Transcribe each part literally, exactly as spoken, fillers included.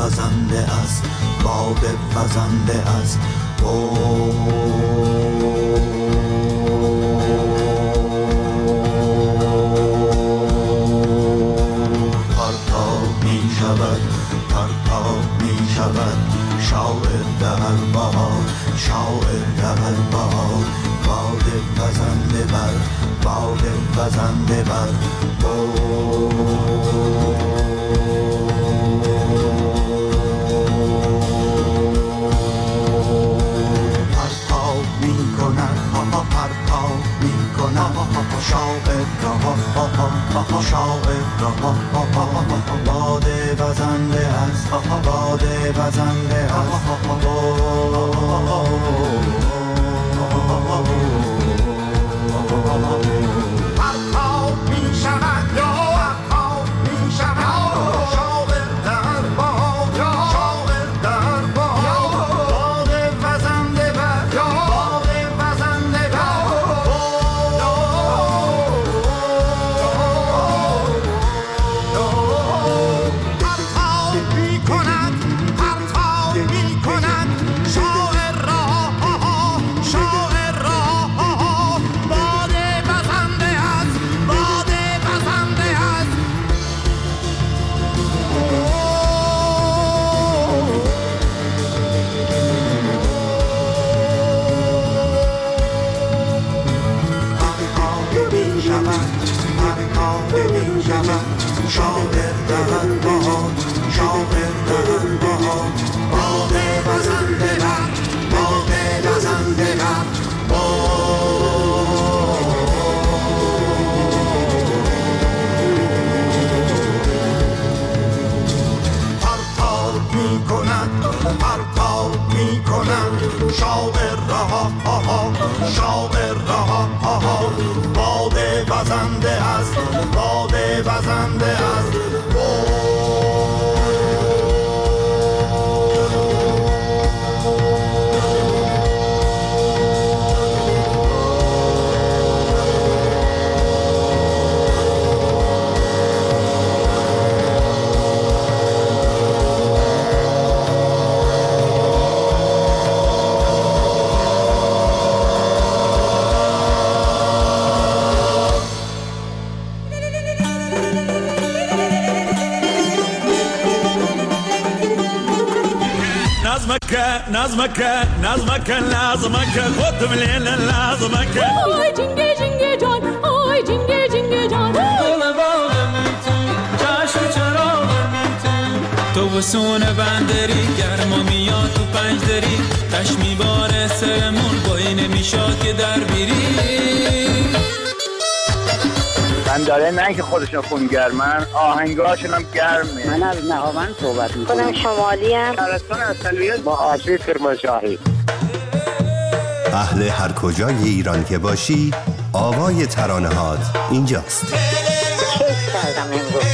وزنده است، باد وزنده است. پرتاب می شود، پرتاب می شود، شاعر در بهار، شاعر در بهار. باد وزنده بر، باد وزنده بر. پرتاب می کند، پرتاب می کند، شاعر را، شاعر را. باد وزنده است، باد وزنده است. پرتاب می شود، پرتاب می شود، شاعر در باد، شاعر در باد. باد وزنده بر، باد وزنده بر. پرتاب می کند، پرتاب می کند، شاعر را، شاعر را. باد وزنده است، باد وزنده است. پرتاب می شود، پرتاب می شود، شاعر در باد، شاعر در باد. باد وزنده بر، باد وزنده بر. پرتاب می کند، پرتاب می کند، شاعر را، شاعر را. باد وزنده است، باد وزنده است. نظمك نظمك لازمك خد من الليل لازمك. آی جنگه جنگه جان، آی جنگه جنگه جان. دل باغم تو، چشم چراغم تو، تو وسون بندری گرما میاد تو پنج دری، تش میباره سرمون بایی نمیشاد که در بیری. من داره نه که خودشون خون گرمن، آهنگاشون هم گرمه. من از نهاوند صحبت میکنم. خودم شمالی هم. شهرستان اصلیت با آسیب کرمانشاهی. اهل هر کجای ایران که باشی، آوای ترانه‌هات اینجاست. کیف کردم امروز.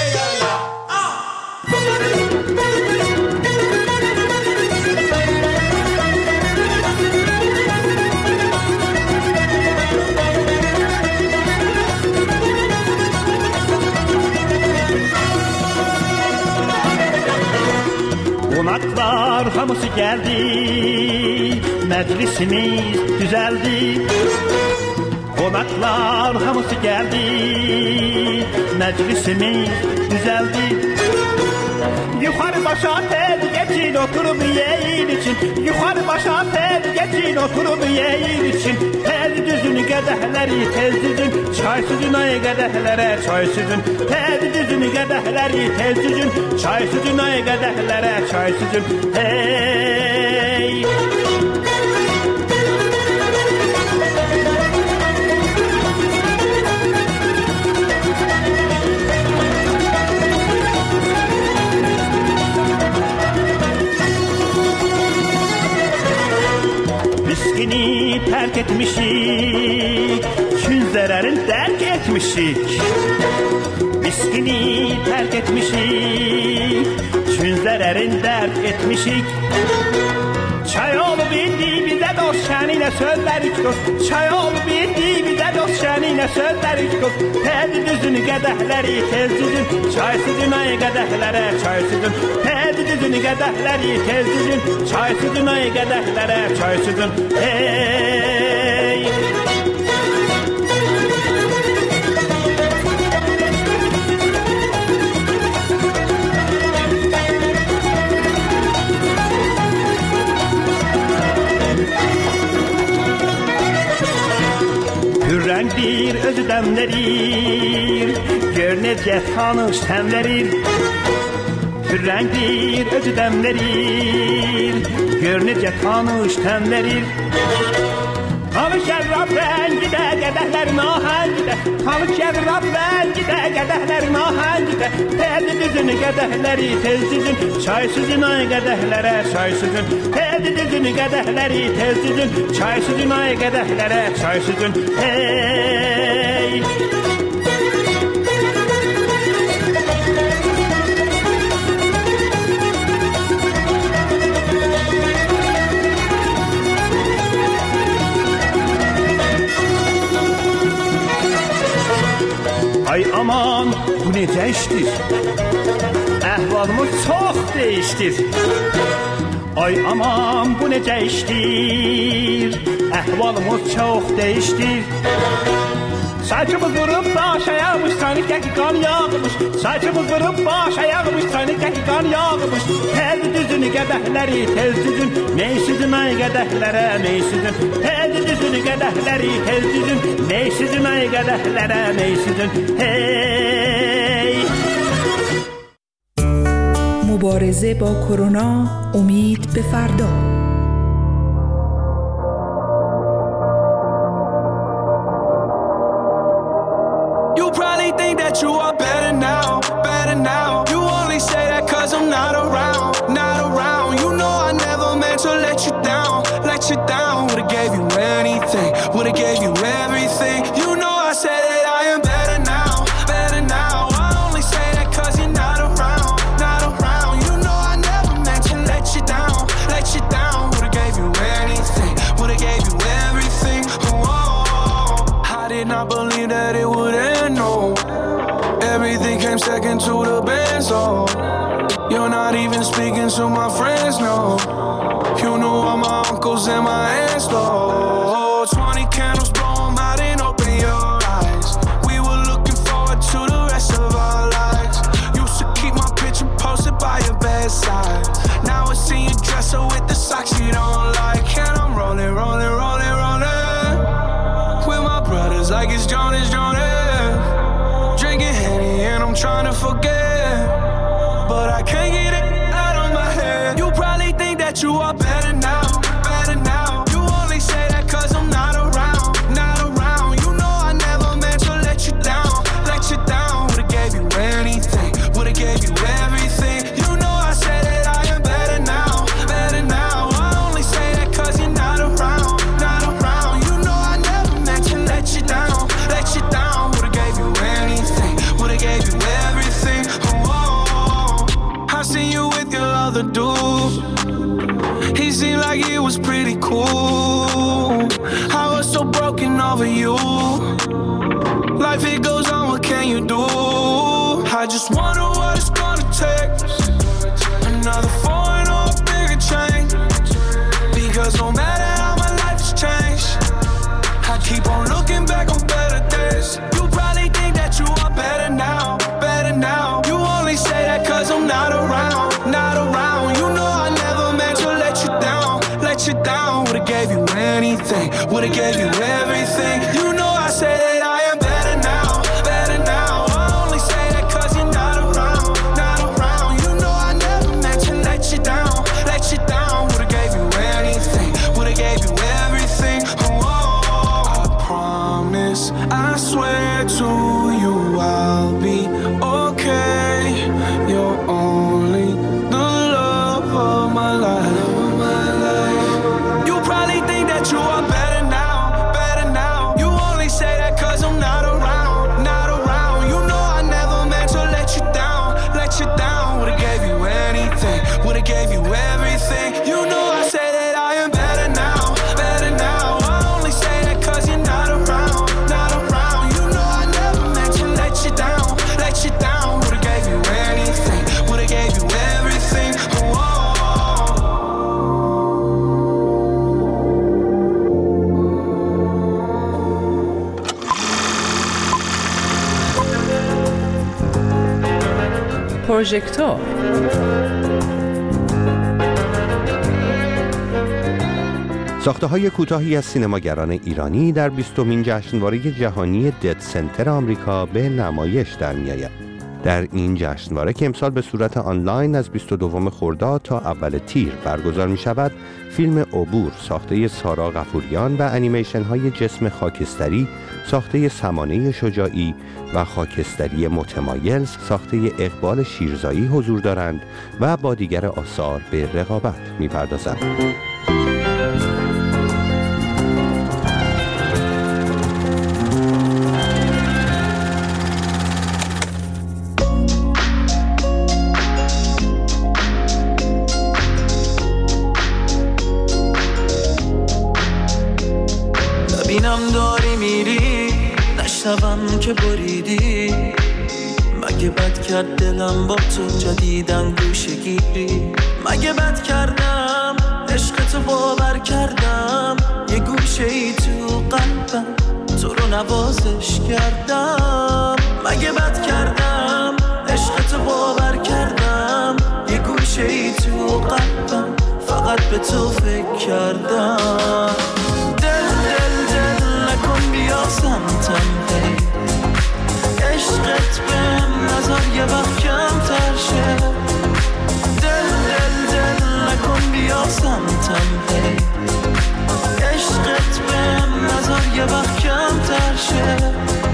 Qonaqlar hamısı gəldi, məclisimiz düzəldi. Qonaqlar hamısı gəldi, məclisimiz düzəldi. Yuxarı başa tel geçin oturup yeyin için, yuxarı başa tel geçin oturup yeyin için. Tel düzün qədəhləri tez düzün, çay süzün ay qədəhlərə çay süzün. Tel düzün qədəhləri tez düzün, çay süzün ay qədəhlərə çay süzün. Hey! Viskini terk etmişik, çün zararın terk etmişik. Viskini terk etmişik, çün zararın terk etmişik. Çay olup indi bize dost şanıyla söz verdik dost. Çay olup indi bize dost şəninə sözləri qız Tədi düzün qədəhləri tez düzün Çay süzün ay qədəhlərə çay süzün Tədi düzün qədəhləri tez düzün Çay süzün ay qədəhlərə çay süzün Hey Hürrəndir özü dəmlərir Gör necə tanış təmlərir Hürrəndir özü dəmlərir Gör necə tanış təmlərir Tanış şərrab rəngidə qədəhlərin ahəngidə Tanış şərrab rəngidə qədəhlərin ahəngidə Tədi düzün qədəhləri tez düzün Çay süzün ay qədəhlərə çay süzün Tədi düzün qədəhləri tez düzün Çay süzün ay qədəhlərə çay süzün Hey Ay aman bu necə işdir Əhvalımız çox değişdir Ay aman bu necə işdir Əhvalımız çox değişdir Saçımız vurub baş ayağmış Sanıqə ki qan yağmış Saçımız vurub baş ayağmış Sanıqə ki qan yağmış Tədi düzün qədəhləri tez düzün Mey süzün ay qədəhlərə mey süzün Tədi düzün qədəhləri tez düzün Mey süzün ay qədəhlərə mey süzün Hey مبارزه با کرونا امید به فردا Think that you are better now, better now. You only say that cause I'm not around, not around. You know I never meant to let you down, let you down. Would've gave you anything, would've gave you everything. You know I said that I am better now, better now. I only say that cause you're not around, not around. You know I never meant to let you down, let you down. Would've gave you anything, would've gave you everything. Oh, I did not believe that it would end, no. Everything came second to the Benz, oh. You're not even speaking to my friends, no. You know all my uncles and my aunts, though. Twenty candles, blow 'em out and open your eyes. We were looking forward to the rest of our lives. Used to keep my picture posted by your bedside. Now I see you dress her with the socks you don't like. And I'm rolling, rolling, rolling, rolling with my brothers like it's Jonas, Jonas. Drinking Henny and I'm trying to forget, but I can't get it out of my head. You probably think that you are better now, better now. You only say that cause I'm not around, not around. You know I never meant to let you down, let you down. Would've gave you anything, would've gave you everything. You know I said that I am better now, better now. I only say that cause you're not around, not around. You know I never meant to let you down, let you down. Would've gave you anything, would've gave you everything. Oh, I seen you with your other dude. He seemed like he was pretty cool. I was so broken over you. Life it goes on, what can you do? I just wonder what it's gonna take. Another foreign or a bigger change. Because no matter how my life has changed, I keep on looking back on better days. You probably think that you are better now, better now. You only say that cause I'm not around, not around. You know I never meant to let you down, let you down. Would've gave you anything, would've gave you everything. You know I say that I am better now, better now. I only say that cause you're not around, not around. You know I never meant to let you down, let you down. Would've gave you anything, would've gave you everything. Oh, I promise, I swear to you I'll be okay. You're only the love of my life. You probably think that you are better now, better now. You only say that cause I'm not around, not around. You know I never meant to let you down, let you down. Would've gave you anything, would've gave you everything. You know I say that I am better now, better now. I only say that cause you're not around, not around. پروژکتور. ساخته‌های کوتاهی از سینماگران ایرانی در بیستمین جشنواره جهانی دد سنتر آمریکا به نمایش در می‌آید. در این جشنواره که امسال به صورت آنلاین از بیست و دوم خرداد تا اول تیر برگزار می‌شود، فیلم عبور ساخته سارا غفوریان و انیمیشن‌های جسم خاکستری ساخته سمانه شجاعی و خاکستری متمایل ساخته اقبال شیرزایی حضور دارند و با دیگر آثار به رقابت می‌پردازند. ببینم داری میری، نشنوم که بریدی. مگه بد کرد دلم با تو جدیدن گوشه گیری؟ مگه بد کردم عشق تو باور کردم؟ یه گوشه ای تو قلبم تو رو نوازش کردم. مگه بد کردم عشق تو باور کردم؟ یه گوشه ای تو قلبم فقط به تو فکر کردم. بیا سمتم هی، عشقت بهم نذار یه وقت کم تر شه. دل دل دل نکن بیا سمتم هی، عشقت بهم نذار یه وقت کم تر شه.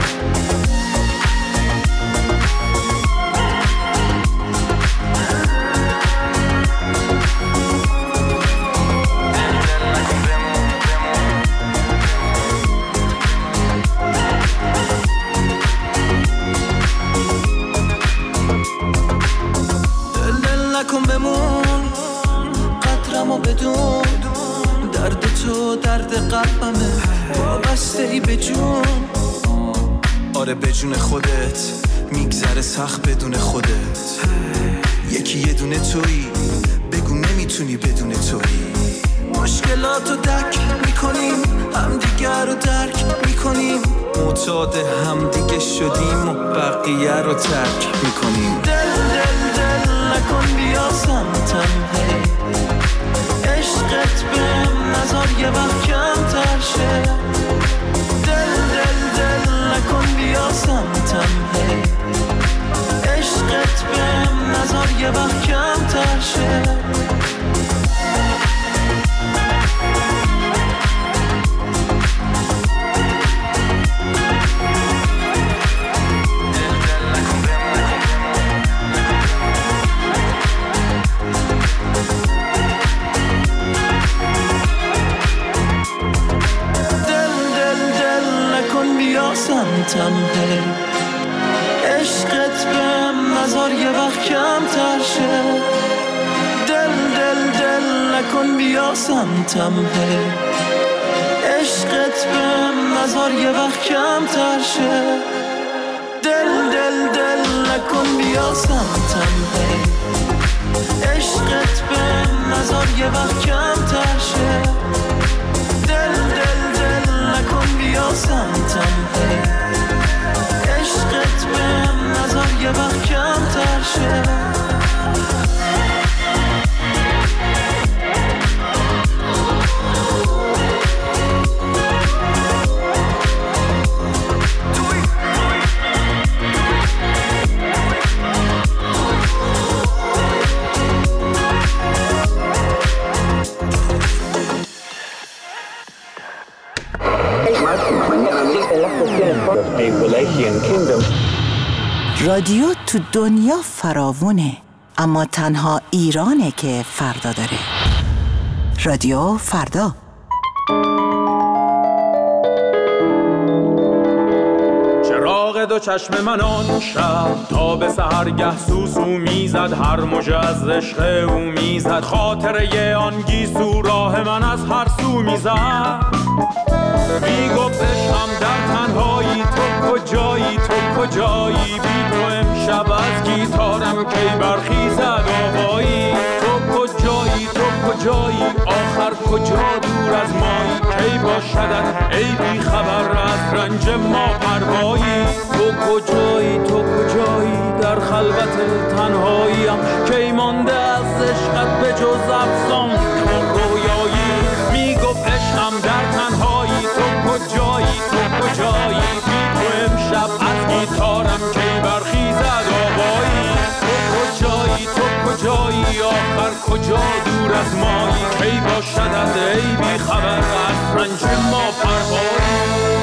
کن بمون قدرمو بدون، درد تو درد قلبمه وابسته ای به جون. آره به جون خودت میگذره سخت بدون خودت. یکی یه دونه تویی، بگو نمیتونی بدون تویی. مشکلاتو درک میکنیم، همدیگر رو درک میکنیم، معتاد همدیگه شدیم و بقیه رو ترک میکنیم. دل دل دل نکن بیا سمتم هی، عشقت بهم نذار یه وقت کم تر شه. دل دل دل نکن بیا سمتم هی، عشقت بهم نذار یه وقت کم تر شه. سمتم هی، عشقت بهم نذار یه وقت کم تر شه. دل دل دل نکن بیا سمتم هی، عشقت بهم نذار یه وقت کم تر شه. دل دل دل نکن بیا سمتم هی، عشقت بهم نذار یه وقت کم تر شه. دل دل دل نکن بیا سمتم هی، عشقت بهم نذار یه وقت کم تر شه. رادیو تو دنیا فراوونه، اما تنها ایرانه که فردا داره. رادیو فردا. چراغ دو چشم من آن شب تا به سحرگه سوسو میزد، هر موجه از عشق او میزد، خاطره آن گیسو راه من از هر سو میزد. میگفت عشقم در تنهایی، تو کجایی تو کجایی، بی تو امشب از گیتارم کی برخیزد آوایی. تو کجایی تو کجایی، آخر کجا دور از مایی، کی باشدت ای بی خبر از رنج ما پروایی. تو کجایی تو کجایی در خلوت تنهاییم کی مانده از عشقت به جز افسان رویایی میگفت عشقم در تنهایی تو کجایی تو کجایی بی تو امشب از گیتارم کی برخیزد آوایی تو کجایی تو کجایی آخر کجا دور از مایی کی باشدت ای بی خبر از رنج ما پروایی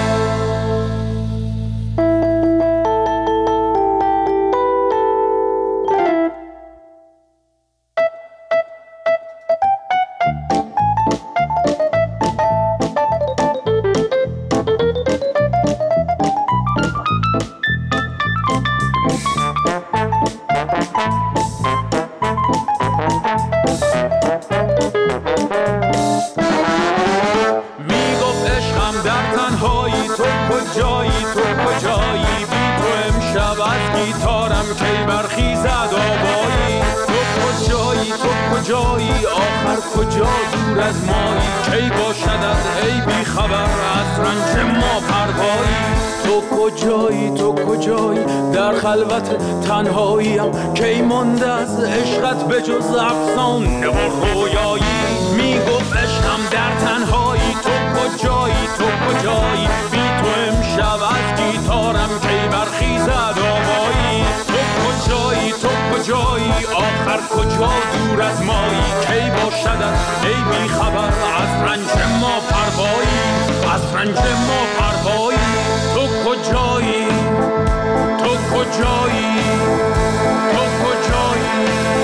کجا دور از مایی کی باشدت ای بی خبر از رنج ما پروایی تو کجایی تو کجایی در خلوت تنهاییم کی مانده از عشقت به جز افسانه و رویایی میگفت عشقم در تنهایی تو کجایی تو کجایی بی تو امشب از گیتارم کی برخیزد آوایی تو کجایی تو کجایی آخر کجا دور از مایی کی باشدت ای بی خبر از رنج ما پروایی از رنج ما پروایی تو کجایی تو کجایی تو کجایی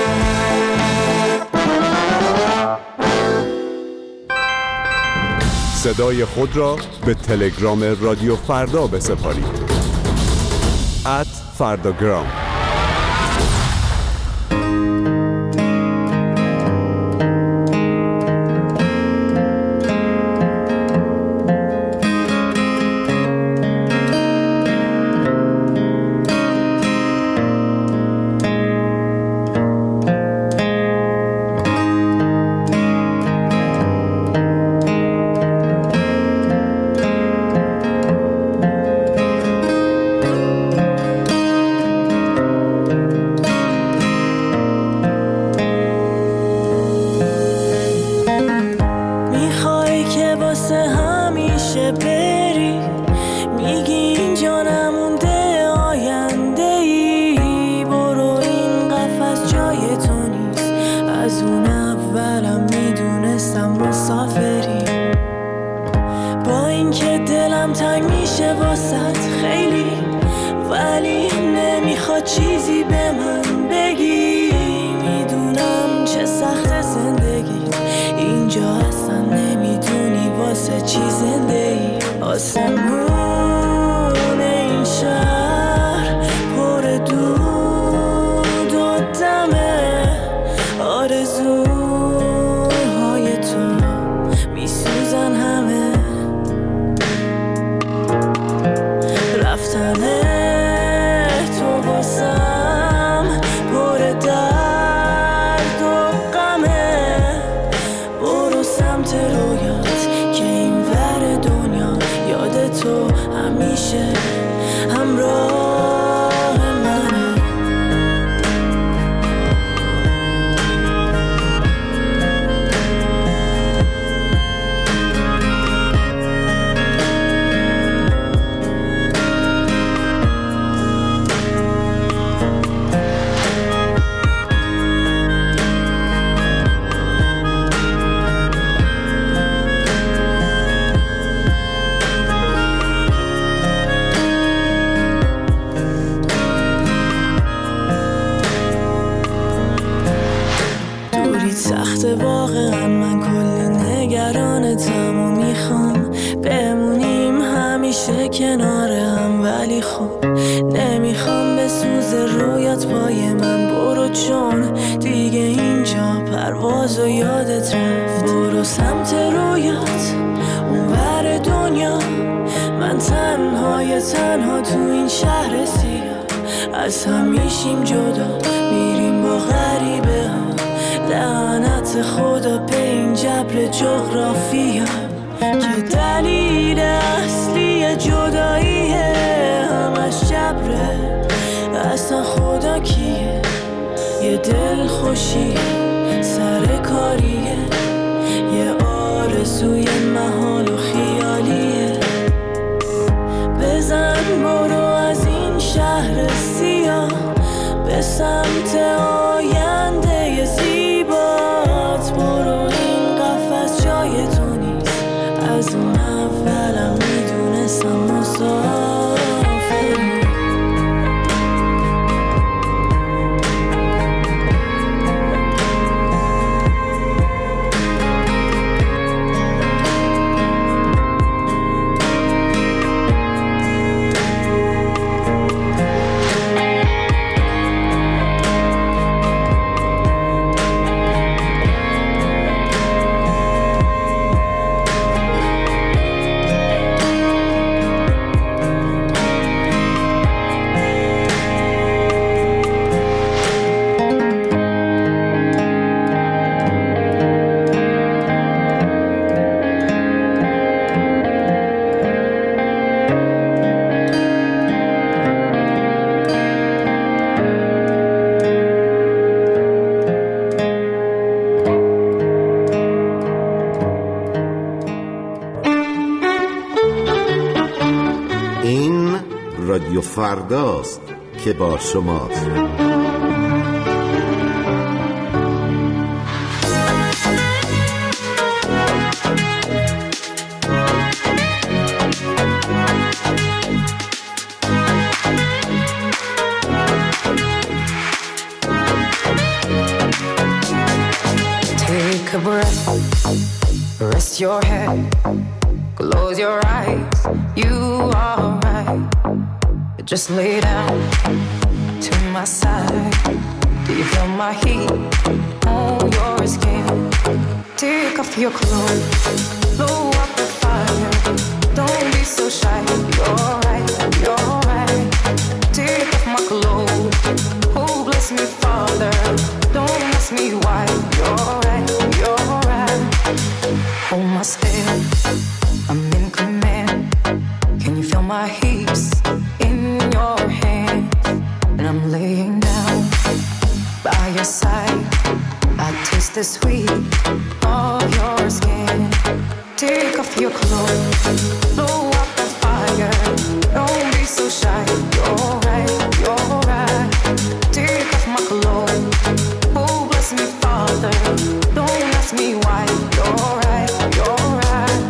صدای خود را به تلگرام رادیو فردا بسپارید ات فرداگرام. از هم میشیم جدا میریم با غریبه ها لعنت خدا به این جبر جغرافیا که دلیل اصلی جداییه همش جبر آرزوی محال و خیالیه. بزن برو از این شهر سیاه به سمت آینده زیبات. برو این قفس جای تو نیست، از اون اولم میدونستم مسافر. رادیو فرداست که با شماست. Take a breath, rest your head, close your eyes, you are right. Just lay down to my side. Do you feel my heat on your skin? Take off your clothes, blow up the fire. Don't be so shy. You're right, you're right. Take off my clothes. Oh, bless me, Father. Don't ask me why. You're right, you're right. Hold my step, I'm in command. Can you feel my hips in your hands? And I'm laying down by your side. I taste the sweet of your skin. Take off your clothes, blow up the fire. Don't be so shy. You're right, you're right. Take off my clothes. Oh, bless me, Father. Don't ask me why. You're right, you're right.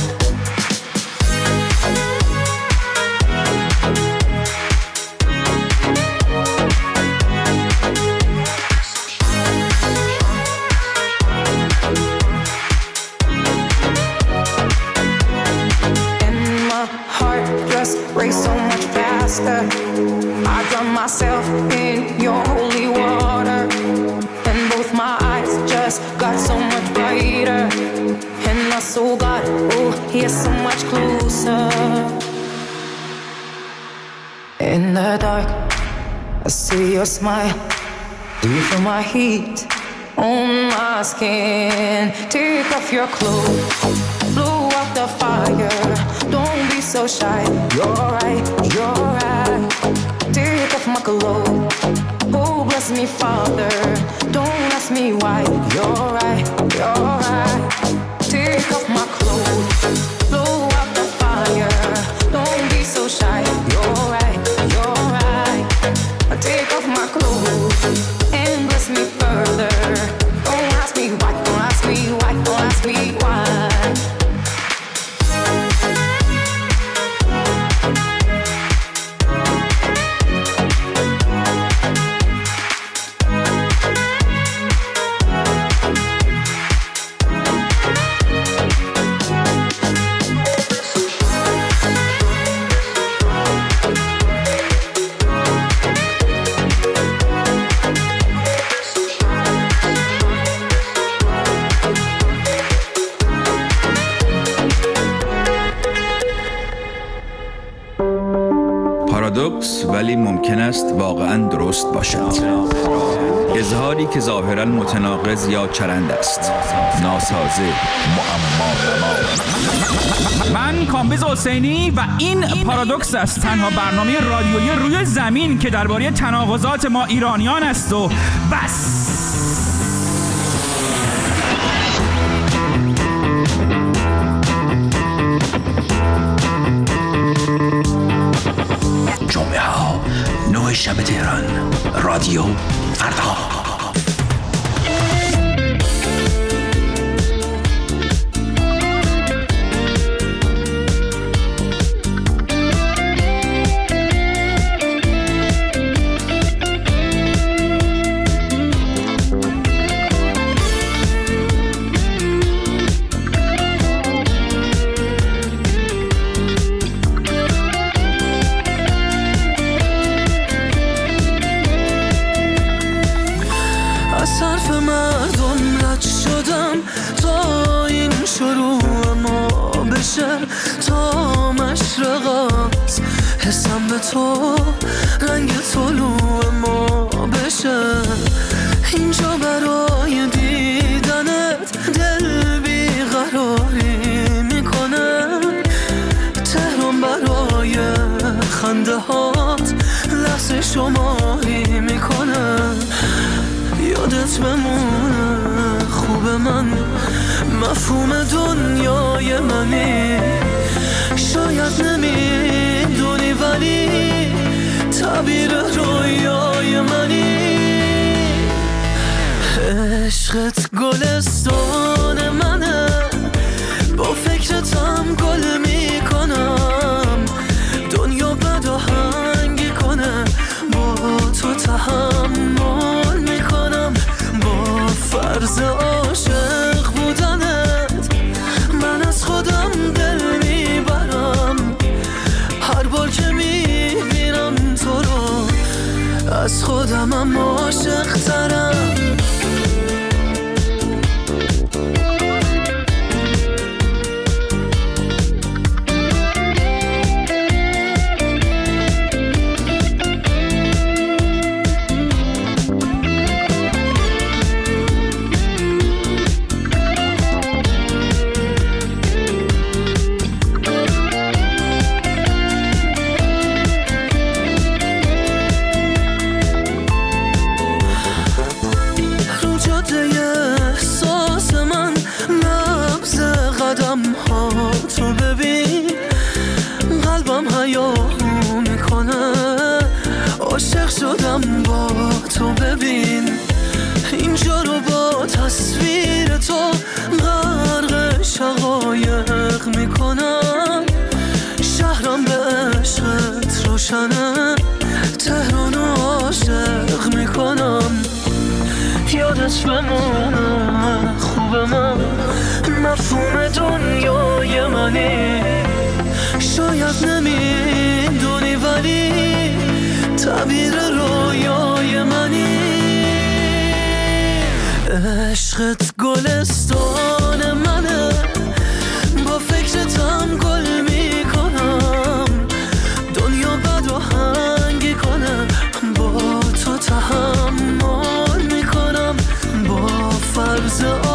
Race so much faster. I drown myself in your holy water, and both my eyes just got so much brighter. And my soul got, oh, here so much closer. In the dark, I see your smile. Do you feel my heat on my skin? Take off your clothes, blow up the fire. Don't be so shy. You're right, you're right. Take off my clothes. Oh, bless me, Father. Don't ask me why. You're right, you're right. Take off my clothes. Blow up the fire. Don't be so shy. You're right, you're right. Take off my clothes and bless me further. Don't ask me why. Don't ask me why. Don't ask me why. پارادوکس ولی ممکن است واقعاً درست باشد. اظهاری که ظاهراً متناقض یا چرند است. ناسازه، معما نما. من کامبیز حسینی و این پارادوکس است، تنها برنامه رادیویی روی زمین که درباره تناقضات ما ایرانیان است و بس. رادیو فردا. تا مشرقات حسم به تو رنگ طلوع ما بشه، اینجا برای دیدنت دل بیقراری میکنه، تهران برای خنده هات لحظه شماری میکنه، یادت بمونه خوب من مفهوم دنیای منی، شاید نمیدونی ولی تعبیر رویای منی، عشقت گلستان منه، با فکرتم گل میکنم، دنیا بد و هنگی کنه با تو تحمل میکنم، با فرض عاشق بودنت من از خودم دل میبرم، هر بار که میبینم تو رو از خودمم عاشق ترم. تو ببین قلبم هیاهو میکنه، عاشق شدم با تو ببین، اینجا رو با تصویر تو غرق شقایق میکنم، شهرم به عشقت روشنه، تهران عاشق میکنم، یادت بمونه خوب من مفهوم دنیای منی، شاید نمیدونی ولی تعبیر رویای منی، عشقت گلستان منه، با فکرتم گل میکنم، دنیا بد و هنگی کنه با تو تحمل میکنم، با فرض